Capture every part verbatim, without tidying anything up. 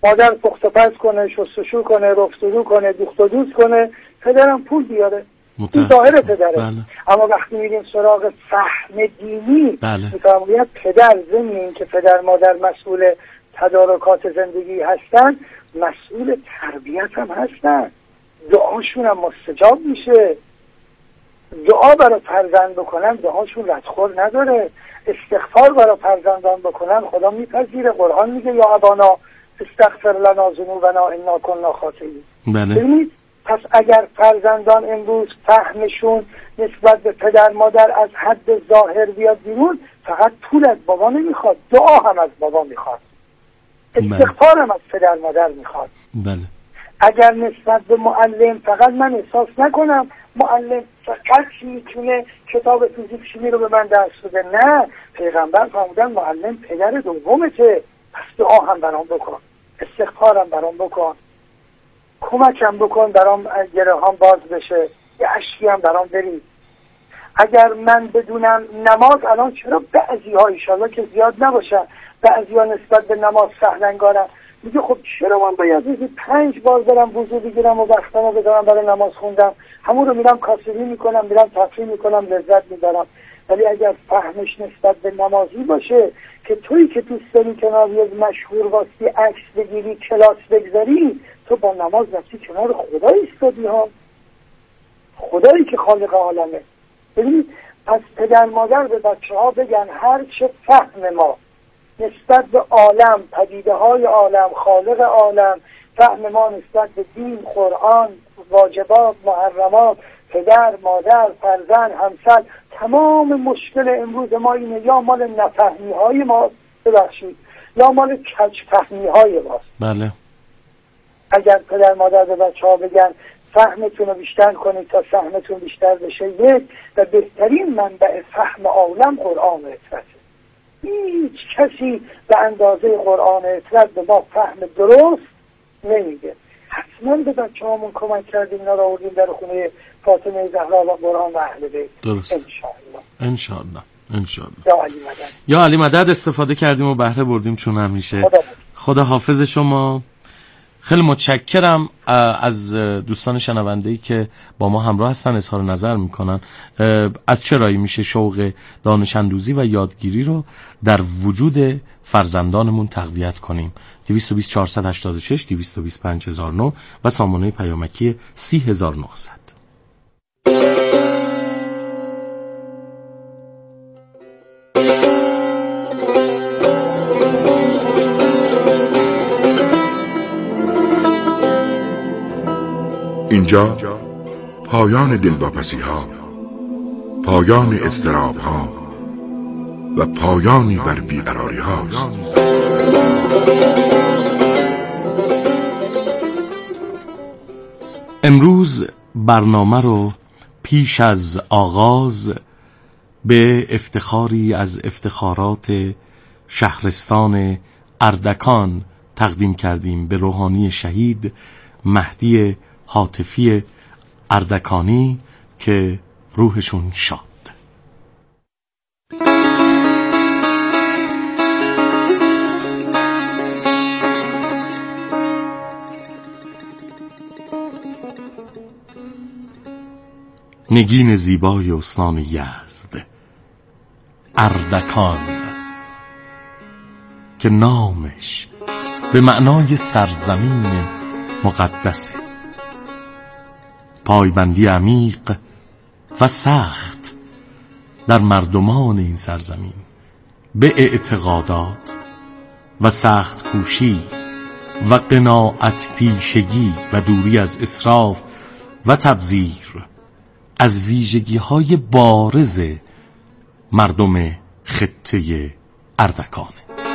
مادر پخت و پز کنه، شستشو کنه، رفتشو کنه، دوخت و دوست کنه، پدرم پول بیاره. این ظاهر پدره. بله. اما وقتی میریم سراغ فهم دینی میفهمید پدر ضمن این که پدر مادر مسئول تدارکات زندگی هستن، مسئول تربیت هم هستن. دعاشون هم مستجاب میشه. دعا برای فرزند بکنن دعاشون ردخور نداره. استغفار برای فرزندان بکنن خدا میپذیره. قرآن میگه یا ابانا استغفر لنا ذنوبنا انا کنا خاطئین. ببینید پس اگر فرزندان امروز فهمشون نسبت به پدر مادر از حد ظاهر بیاد بیرون، فقط پول از بابا نمیخواد، دعا هم از بابا میخواد، استغفار هم از پدر مادر میخواد. بله. اگر نسبت به معلم فقط من احساس نکنم معلم فقط میتونه کتاب فیزیک شیمی رو به من درس بده، نه، پیغمبر فرمودن معلم پدر دومته، پس دعا هم برام بکن، استغفار هم برام بکن، کمکم بکن برام گره هم باز بشه، یه اشکی هم برام برید. اگر من بدونم نماز الان چرا بعضی ها ایشالله که زیاد نباشن، بعضی ها نسبت به نماز سهلنگارن، میگه خب چرا من باید روزی پنج بار برم وضو بگیرم و وقتمو بذارم برای نماز خوندم، همون رو میرم کاسبی میکنم، میرم تفریح میکنم، لذت میبرم. ولی اگر فهمش نسبت به نمازی باشه که تویی که دوست داری کنار یه مشهور واسطی عکس بگیری، کلاس بگذاری، تو با نماز رفتی کنار خدا ایستادی ها، خدایی که خالق عالمه. ببینید پس پدر مادر به بچه ها بگن هر چه فهم ما نسبت به عالم، پدیده های عالم، خالق عالم، فهم ما نسبت به دین، قرآن، واجبات، محرمات، پدر، مادر، فرزند، همسر، تمام مشکل امروز ما اینه یا مال نفهمی های ما، ببخشید، یا مال کج فهمی های ماست. بله. اگر پدر مادر به بچه ها بگن فهمتون رو بیشتر کنید تا فهمتون بیشتر بشه، یک و بهترین منبع فهم عالم قرآن و اطرته. هیچ کسی به اندازه قرآن و اطرت به ما فهم درست نمیگه. حتما به بچه همون کمک کردیم، اینا رو آوردیم در خونه فاطمه زهرا و قرآن و اهل بیت. درست. انشاءالله انشاءالله انشاءالله. یا علی مدد. یا علی مدد استفاده کردیم و بهره بردیم چون همیشه. خدا, خدا حافظ شما. خیلی متشکرم از دوستان شنونده‌ای که با ما همراه هستن، اظهار نظر میکنن. از چه راهی میشه شوق دانش اندوزی و یادگیری رو در وجود فرزندانمون تقویت کنیم؟ دویست و بیست چهارصد و هشتاد و شش دویست و بیست پنج هزار و نه و سامانه پیامکی سی هزار و نهصد. اینجا پایان دلواپسی ها، پایان اضطراب ها و پایانی بر بیقراری هاست. امروز برنامه رو پیش از آغاز به افتخاری از افتخارات شهرستان اردکان تقدیم کردیم به روحانی شهید مهدی حاتفی اردکانی که روحشون شاد. نگین زیبای استان یزد اردکان که نامش به معنای سرزمین مقدسه، پایبندی عمیق و سخت در مردمان این سرزمین به اعتقادات و سخت کوشی و قناعت پیشگی و دوری از اسراف و تبذیر از ویژگی های بارز مردم خطه اردکانه.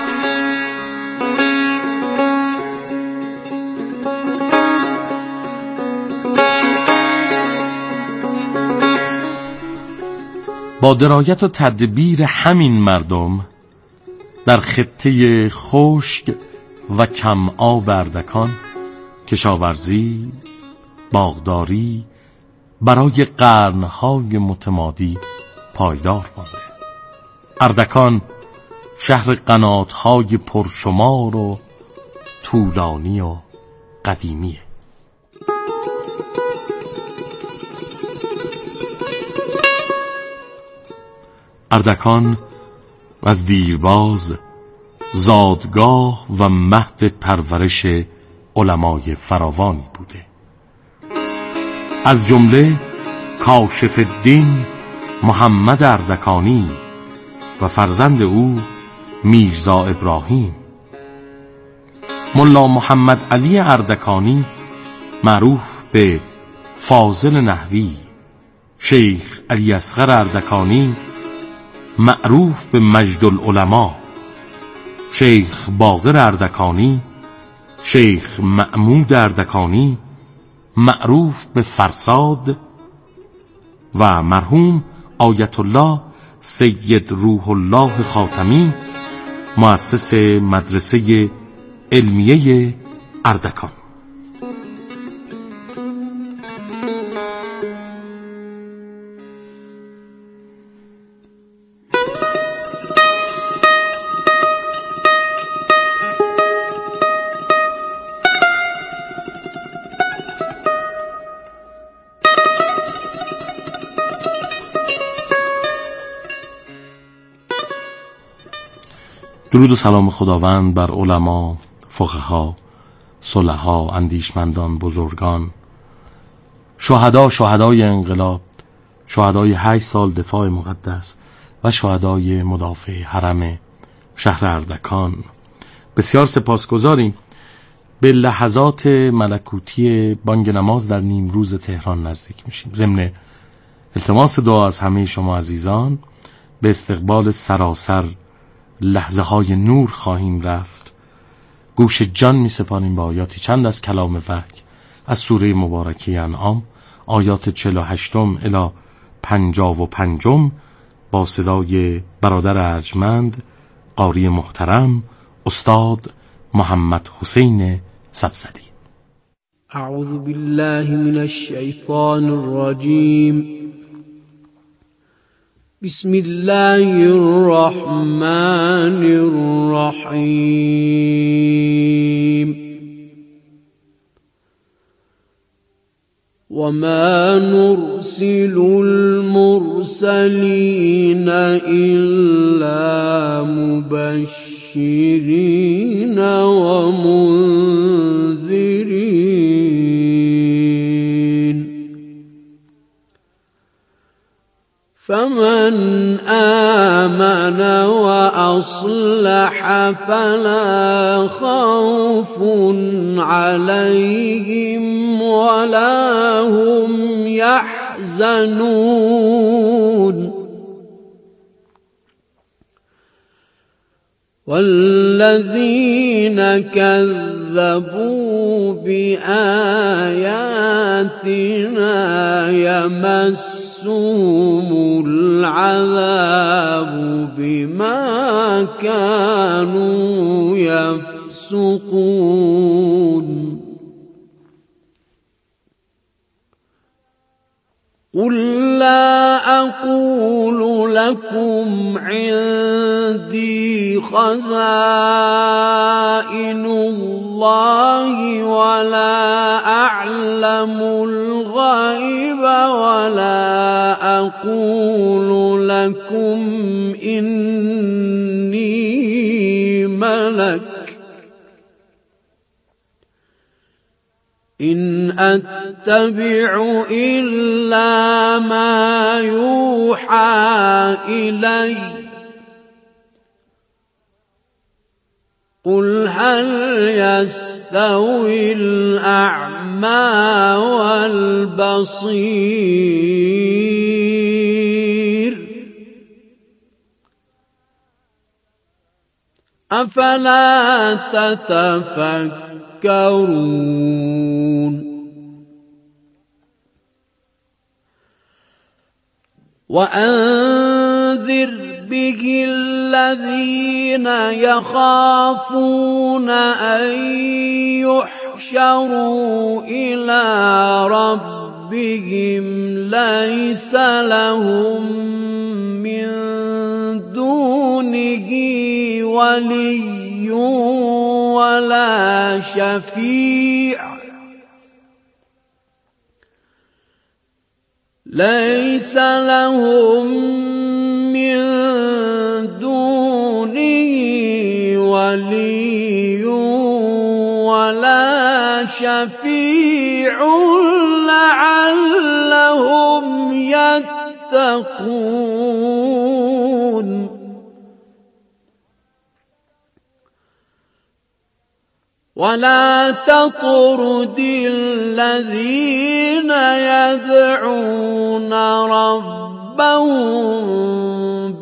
با درایت و تدبیر همین مردم در خطه خشک و کم آب اردکان کشاورزی، باغداری برای قرنهای متمادی پایدار مانده. اردکان شهر قناتهای پرشمار و طولانی و قدیمیه. اردکان از دیرباز زادگاه و مهد پرورش علمای فراوانی بوده. از جمله کاشف الدین محمد اردکانی و فرزند او میرزا ابراهیم. ملا محمد علی اردکانی معروف به فاضل نحوی، شیخ علی اصغر اردکانی معروف به مجد العلماء، شیخ باقر اردکانی، شیخ محمود اردکانی معروف به فرساد و مرحوم آیت الله سید روح الله خاتمی مؤسس مدرسه علمیه اردکان. درود و سلام خداوند بر علما، فقها، صلحا، اندیشمندان، بزرگان، شهدا، شهدای انقلاب، شهدای هشت سال دفاع مقدس و شهدای مدافع حرم شهر اردکان. بسیار سپاسگزاریم. به لحظات ملکوتی بانگ نماز در نیمروز تهران نزدیک میشیم. ضمن التماس دعا از همه شما عزیزان به استقبال سراسر لحظه های نور خواهیم رفت. گوش جان می سپاریم به آیاتی چند از کلام وحی از سوره مبارکه انعام، آیات چهل و هشتم الی پنجاه و پنجم با صدای برادر ارجمند قاری محترم استاد محمد حسین سبزدی. اعوذ بالله من الشیطان الرجیم. بسم الله الرحمن الرحیم. وما نرسل المرسلین الا مبشرین و منذرین. فمن آمن وأصلح فلا خوف عليهم ولا هم يحزنون. والذين كذبوا بآياتنا يمسهم العذاب بما كانوا يفسقون. قل لا أقول لكم عندي خزائن الله ولا أعلم الغيب ولا أقول لكم إني ملك إن أتبع إلا ما يوحى إلي. قل هل يستوي الأعمى والبصير أفلا تتفكرون. وأنذر به الذين يخافون أن يحشروا إلى ربهم ليس لهم من دونه ولي ولا شفيع ليس لهم من دونه ولي ولا شفيع لعلهم يتقون ولا تطرد الذين يدعون ربهم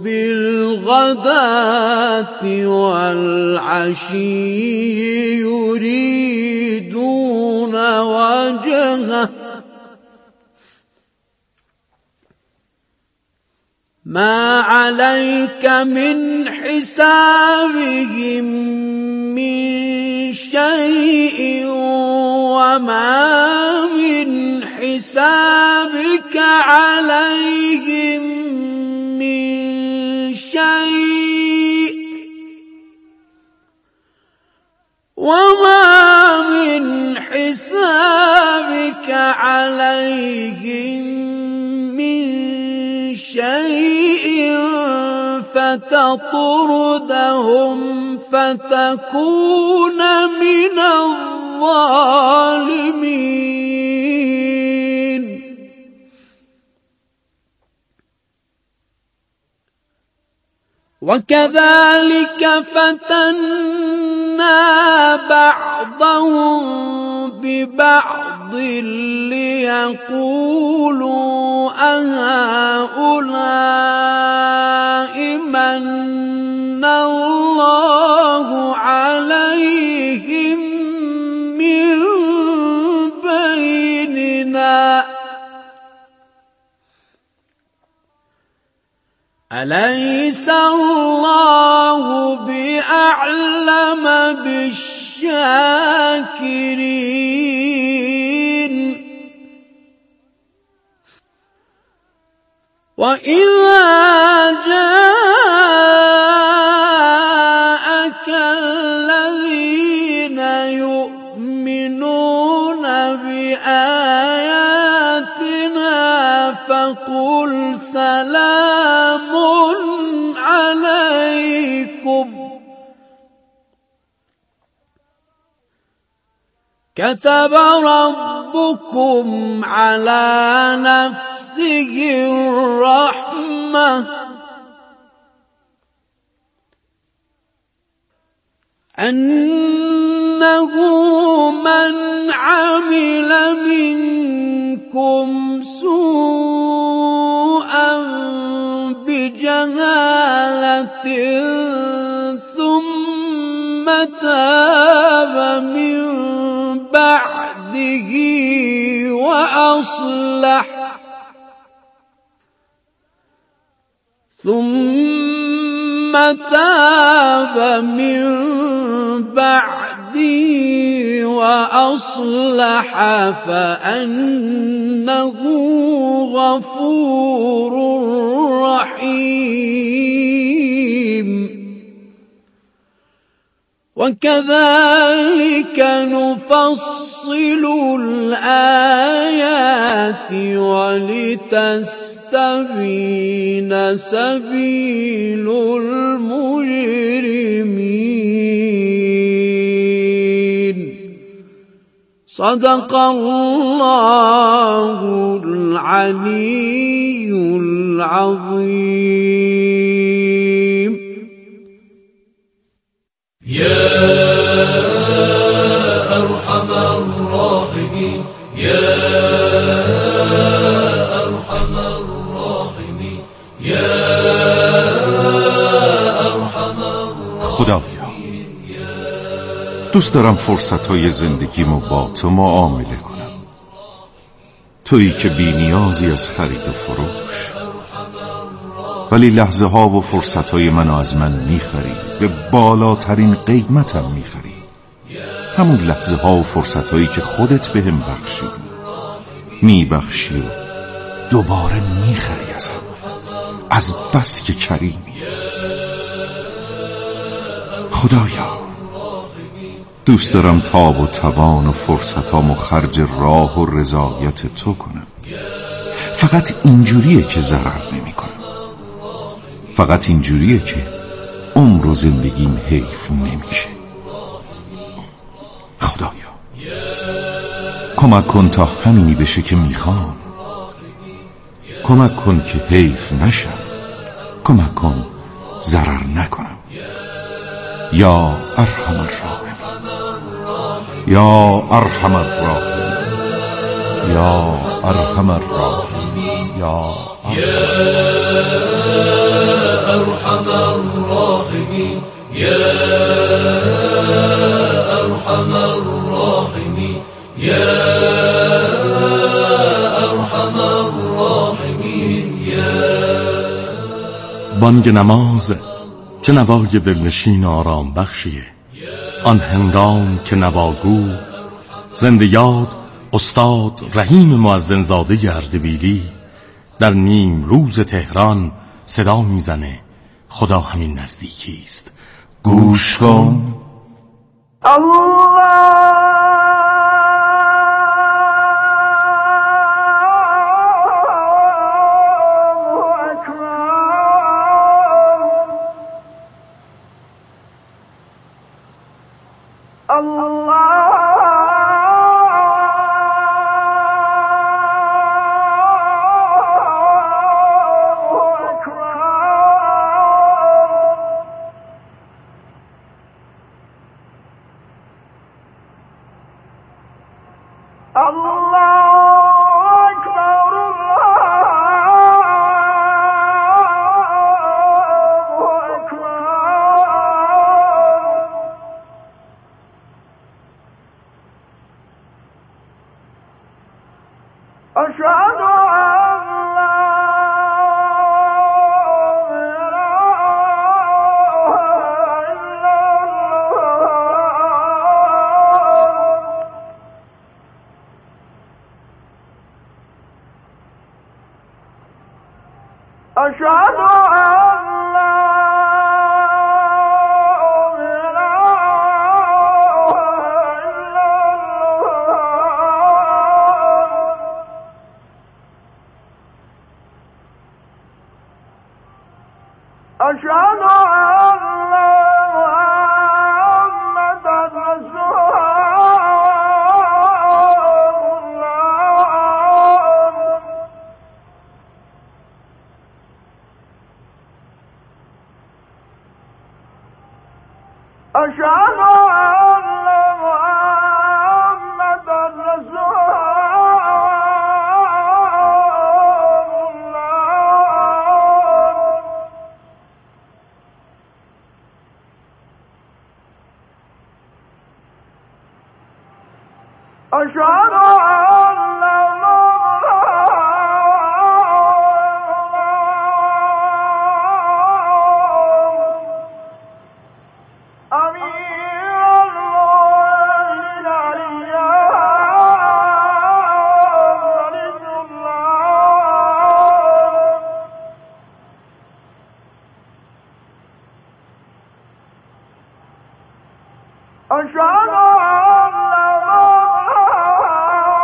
بالغداة والعشي يريدون وجهه ما عليك من حسابهم من شيء وما من حسابك عليهم من شيء وما من حسابك عليهم من شيء فتطردهم فتكون من الظالمين وكذلك فتنا بعضهم ببعض ليقولوا أهؤلاء من الله عليهم من بيننا أليس الله بأعلم بالشاكرين وإذا جاءك الذين يؤمنون بآياتنا فقل سلام عليكم كتب ربكم على نفسه الرحمة أنه من عمل منكم سوءا بجهالة ثم تاب من بعده وأصلح ثم تاب من بعده وأصلح فأنه غفور رحيم وكذلك نفصل الآيات ولتستبين سبيل المجرمين صدق الله العلي العظيم يا أرحم الراحمين يا أرحم الراحمين يا أرحم الراحمين. خدایا دوست دارم فرصتهای زندگیمو با تو معامله کنم، تویی که بی نیازی از خرید و فروش، ولی لحظه ها و فرصت های منو از من میخری، به بالاترین قیمتم میخری. همون لحظه ها و فرصت هایی که خودت بهم بخشیدی، میبخشی و دوباره میخری ازم، از بس که کریمی. خدایا دوست دارم تاب و توان و فرصتام و خرج راه و رضایت تو کنم. فقط اینجوریه که ضرر نمی کنم. فقط اینجوریه که عمر و زندگیم حیف نمیشه. خدایا کمک کن تا همینی بشه که میخوام. کمک کن که حیف نشم. کمک کن ضرر نکنم. یا ارحم الراحمین، یا ارحم الراحمین، یا ارحم الراحمین، یا ارحم الراحمین، یا ارحم الراحمین، یا ارحم الراحمین. بانگ نماز چه نوای دلنشین آرام بخشیه، آن هنگام که نواگو زنده یاد استاد رحیم مؤذن زاده اردبیلی در نیم روز تهران صدا میزنه خدا همین نزدیکی است. گوش کن. أشهد أن لا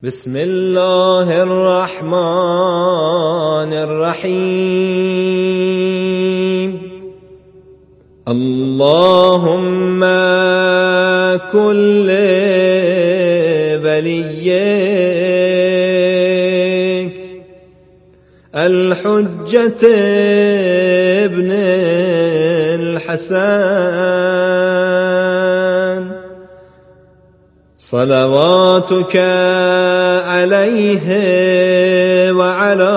بسم الله الرحمن الرحیم. اللهم كل وليك الحجة ابن الحسن صلواتك عليه وعلى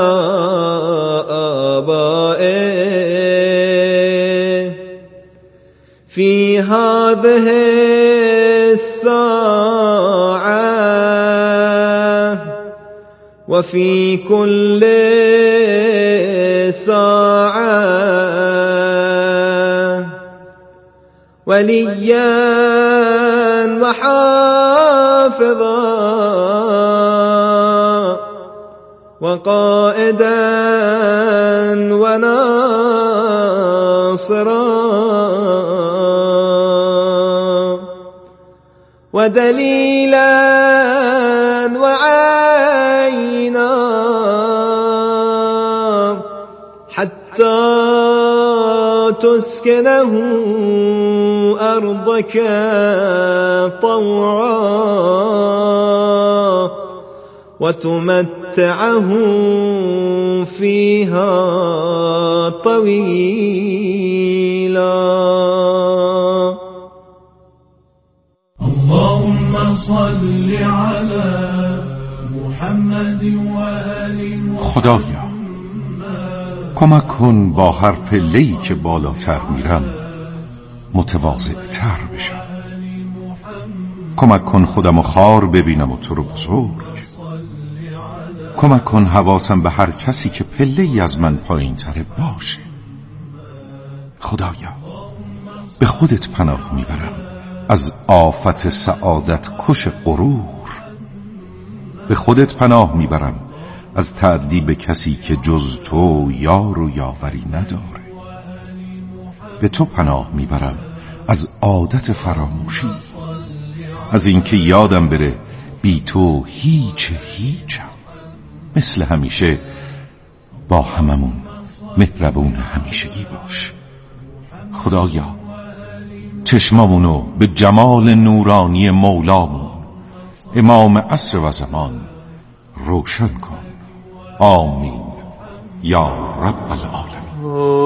آبائه في هذه الساعة وفي كل ساعة وليا وحافظا وقائدا وناصرا ودليلا وعينا حتى تسكنه أرضك طوعا وتمتعه فيها طويلا. اللهم صل على محمد وآل محمد. خدایا کمک کن با هر پله‌ای که بالاتر میرم متواضع‌تر بشم. کمک کن خودم و خار ببینم و تو رو بزرگ. کمک کن حواسم به هر کسی که پله‌ای از من پایین تره باشه. خدایا به خودت پناه میبرم از آفت سعادت کش غرور. به خودت پناه میبرم از تعدی به کسی که جز تو یار و یاوری نداره. به تو پناه میبرم از عادت فراموشی، از اینکه یادم بره بی تو هیچ هیچم. مثل همیشه با هممون مهربون همیشگی باش. خدایا چشمامونو به جمال نورانی مولامون امام عصر و زمان روشن کن. آمین یا رب العالمین.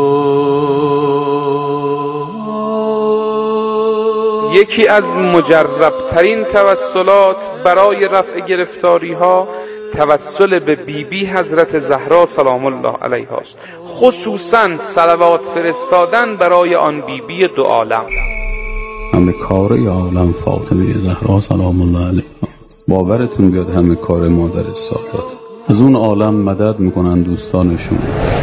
یکی از مجربترین توسلات برای رفع گرفتاری ها توسل به بی بی حضرت زهرا سلام الله علیها است، خصوصا صلوات فرستادن برای آن بی بی دو عالم. همه کار عالم فاطمه زهرا سلام الله علیها است. باورتون بیاد همه کار مادر سادات. از اون عالم مدد میکنن دوستانشون.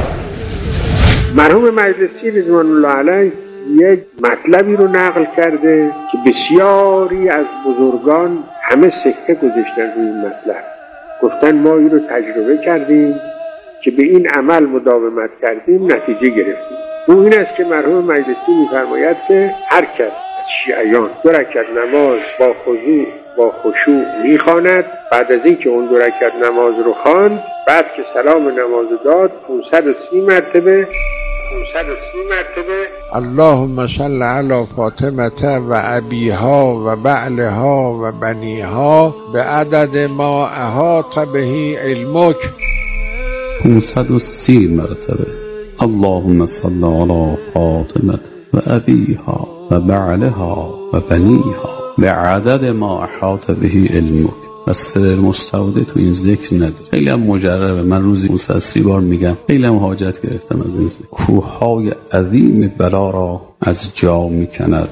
مرحوم مجلسی رضوان الله علیه یک مطلبی رو نقل کرده که بسیاری از بزرگان همه سکته گذاشتن روی این مطلب. گفتن ما این رو تجربه کردیم که به این عمل مداومت کردیم نتیجه گرفتیم. او این است که مرحوم مجلسی میفرماید که هر کس از شیعیان دو رکعت نماز با خضوع با خشوع میخواند، بعد از اینکه اون دو رکعت نماز رو خواند، بعد که سلام نماز داد پانصد و سی مرتبه پانصد و سی مرتبه اللهم صل علی فاطمه و ابیها و بعلها و بنیها به عدد ما احاط به علمک پانصد و سی مرتبه. اللهم صل علی فاطمه و ابیها و بعلها و بنیها به عدد ما احاط به علمک. و سر مستوده تو این ذکر نداره. خیلی هم مجربه. من روزی پانصد و سی بار میگم. خیلی هم حاجت گرفتم از این ذکر. کوههای عظیم بلا را از جا میکند.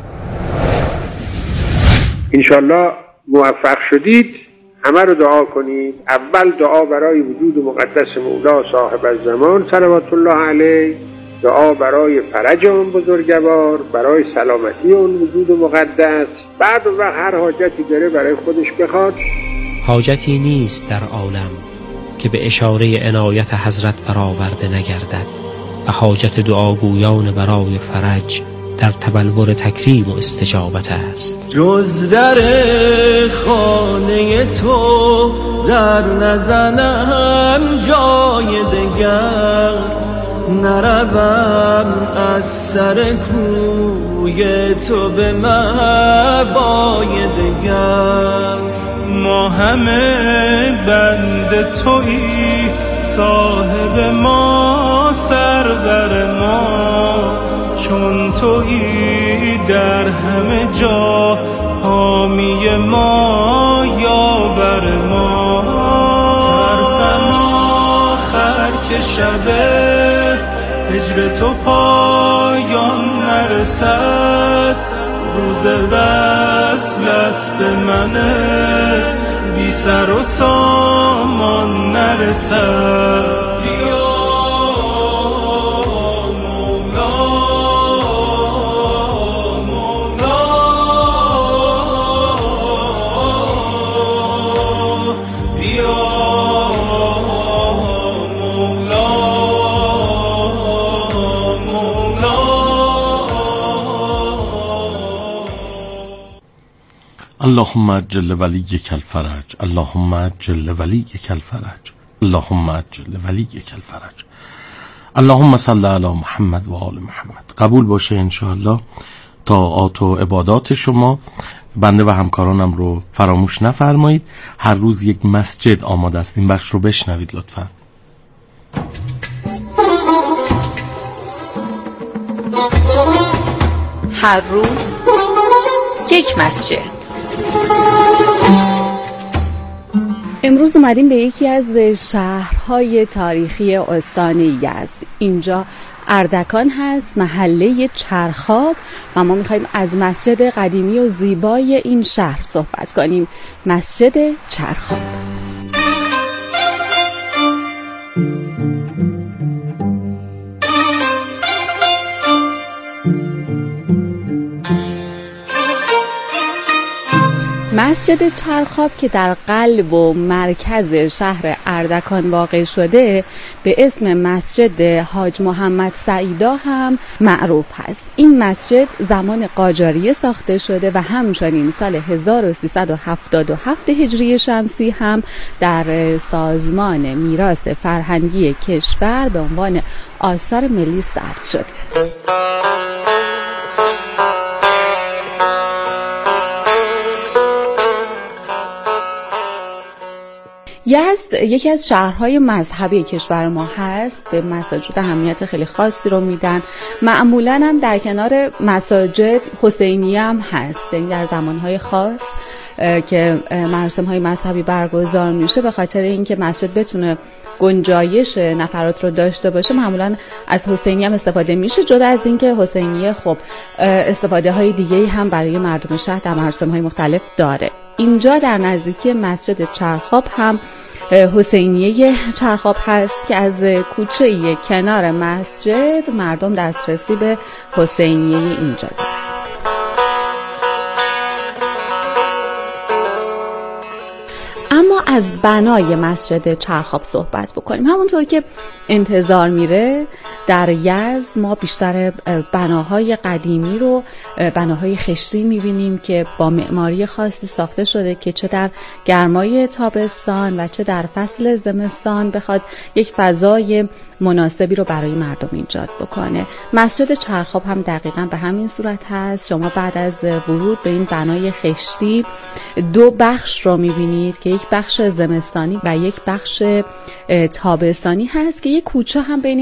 انشالله موفق شدید. همه رو دعا کنید. اول دعا برای وجود مقدس مولا صاحب الزمان صلوات الله علیه، دعا برای فرج اون بزرگوار، برای سلامتی اون وجود مقدس. بعد اون وقت هر حاجتی داره برای خودش بخواد. حاجتی نیست در عالم که به اشاره عنایت حضرت برآورده نگردد و حاجت دعاگویان برای فرج در تبلور تکریم و استجابت است. جز در خانه تو در نزنم جای دگر، نروم از سر کوی تو به مبای دگر. ما همه بند تویی، صاحب ما سرور ما، چون تویی در همه جا حامی ما یاور ما. ترسم آخر که شب هجر تو پایان نرسد، روز وصلت به من بی سر و سامان نرسد. اللهم عجل ولیک الفرج، اللهم عجل ولیک الفرج، اللهم عجل ولیک الفرج، اللهم صل علی محمد و آل محمد. قبول باشه انشاءالله. طاعات و عبادات شما بنده و همکارانم رو فراموش نفرمایید. هر روز یک مسجد آماده است. این بخش رو بشنوید لطفاً. هر روز یک مسجد. امروز اومدیم به یکی از شهرهای تاریخی استان یزد. اینجا اردکان هست، محله چرخاب، و ما میخواییم از مسجد قدیمی و زیبای این شهر صحبت کنیم. مسجد چرخاب. مسجد چرخاب که در قلب و مرکز شهر اردکان واقع شده به اسم مسجد حاج محمد سعیدا هم معروف هست. این مسجد زمان قاجاریه ساخته شده و همچنین سال هزار و سیصد و هفتاد و هفت هجری شمسی هم در سازمان میراث فرهنگی کشور به عنوان آثار ملی ثبت شده. یزد یکی از شهرهای مذهبی کشور ما هست. به مساجد اهمیت خیلی خاصی رو میدن. معمولاً هم در کنار مساجد حسینیه هم هست، یعنی در زمانهای خاص که مراسم‌های مذهبی برگزار میشه، به خاطر اینکه مسجد بتونه گنجایش نفرات رو داشته باشه معمولاً از حسینیه هم استفاده میشه. جدا از اینکه حسینیه خب استفاده های دیگه‌ای هم برای مردم شهر در مراسم‌های مختلف داره. اینجا در نزدیکی مسجد چرخاب هم حسینیه چرخاب هست که از کوچه کنار مسجد مردم دسترسی به حسینیه اینجا دارن. اما از بنای مسجد چرخاب صحبت بکنیم. همونطور که انتظار میره در یزد ما بیشتر بناهای قدیمی رو، بناهای خشتی میبینیم که با معماری خاصی ساخته شده که چه در گرمای تابستان و چه در فصل زمستان بخواد یک فضای مناسبی رو برای مردم ایجاد بکنه. مسجد چرخاب هم دقیقاً به همین صورت هست. شما بعد از ورود به این بنای خشتی دو بخش رو میبینید که یک بخش زمستانی و یک بخش تابستانی هست که یک کوچه هم بین